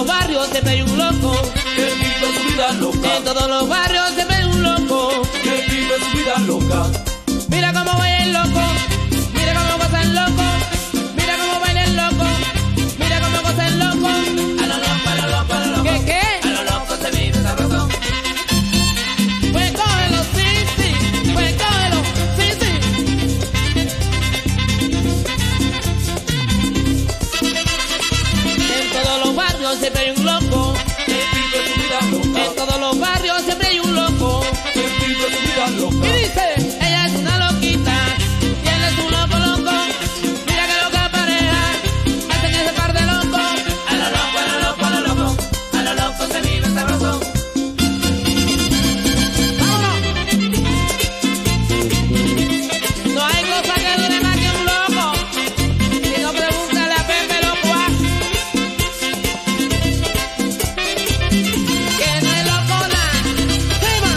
los barrios siempre hay un loco que vive su vida loca. En todos los barrios siempre hay un loco que vive su vida loca. Mira cómo baila el loco, mira cómo goza el loco, mira cómo baila el loco, mira cómo goza el loco. A lo loco, a lo loco, a lo loco. ¿Qué? A lo loco se vive sabroso. Pues cógelo, sí, pues cógelo, sí. En todos los barrios siempre hay un loco que vive su vida loca. En todos los barrios siempre hay un loco que vive su vida loca. y dice, ella es una loquita y él es un loco loco. Mira que loca pareja hacen ese par de locos. A lo loco, a lo loco, a lo loco. A lo loco se vive sabroso. ¡Vámonos! No hay cosa que dure más que un loco. Si no, pregúntale a Pepe Locoa. Que no es locona. ¡Prima!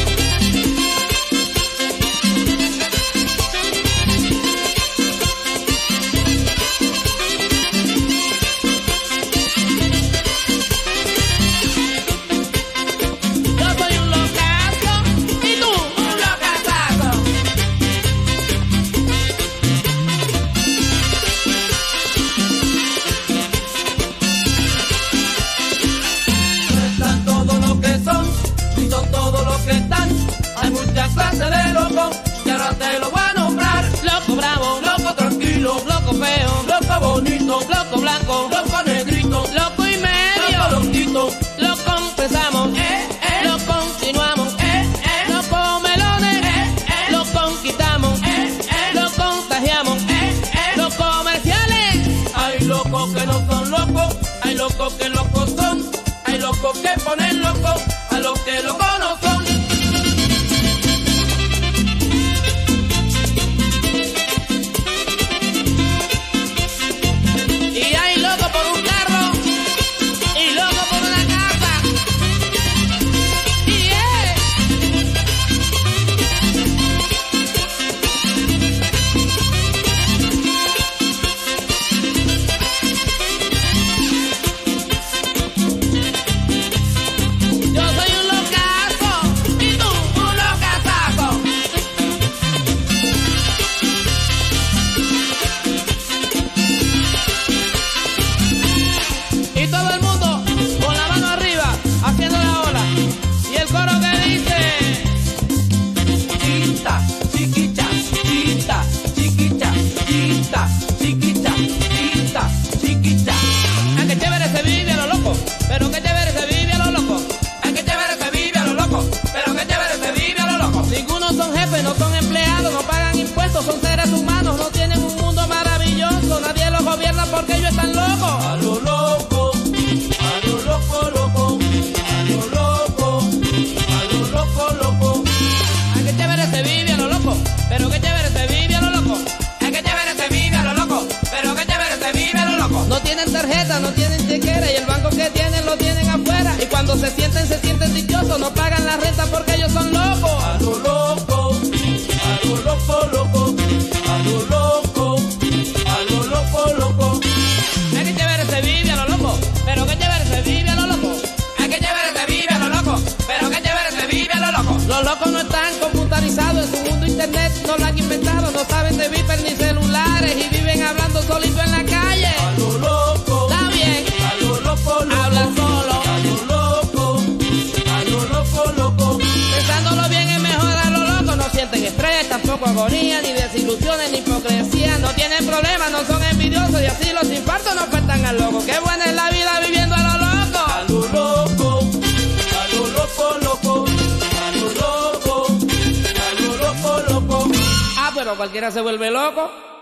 Yo soy un locazo y tú un locazazo. No están todos los que son, ni son todos los que están. Hay muchas clases de locos, y ahora te lo voy a nombrar. Loco bravo, Loco tranquilo, loco feo, loco bonito, loco blanco, loco negrito, loco y loco medio. loquito. Lo confesamos, lo continuamos, lo comelones, lo conquistamos, lo contagiamos, los comerciales. Hay locos que no son locos, hay locos que locos son, hay locos que ponen locos a los que locos no son. Y hay loco por un carro y loco por una casa. Y yo soy un locazo y tú un locazazo. Y todo el mundo con la mano arriba haciendo la ola. Y el coro que dice, Chiquita, chiquita, chiquita, chiquita, chiquita, chiquita, chiquita, chiquita. ah, qué chévere se vive a lo loco, pero qué chévere se vive a lo loco. Ay, qué chévere se vive a lo loco, pero qué chévere se vive a lo loco. Ninguno son jefes, no son empleados, no pagan impuestos, son seres humanos, no tienen un mundo maravilloso, nadie los gobierna porque ellos están locos. A lo loco, a lo loco, loco, a lo loco, a lo loco, loco. Ah, qué chévere se vive a lo loco, pero qué chévere se vive a lo loco. Ay, qué chévere se vive a lo loco, pero qué chévere se vive a lo loco. No tienen tarjeta, no tienen chequera y el banco que tienen lo tienen afuera. Y cuando se sienten dichosos, no pagan la renta porque ellos son locos. A lo loco, a lo loco, loco, a lo loco, a lo loco, loco. Ah, qué chévere se vive a lo loco, pero qué chévere se vive a lo loco. Ay, qué chévere se vive a lo loco, pero qué chévere se vive a lo loco. Los locos no están computarizados, en su mundo internet no lo han inventado, no saben de viper ni celulares y viven hablando solito en la calle. A lo loco, Está bien, a lo loco, loco. habla solo, A lo loco, a lo loco, loco. pensándolo bien es mejor a lo loco. No sienten estrés, tampoco agonía, ni desilusiones, ni hipocresía. No tienen problemas, no son envidiosos y así los infartos no faltan al loco. Qué buena es la vida viviendo a lo loco. A lo loco, a lo loco, loco, a lo loco, a lo loco, loco. Ah, pero cualquiera se vuelve loco.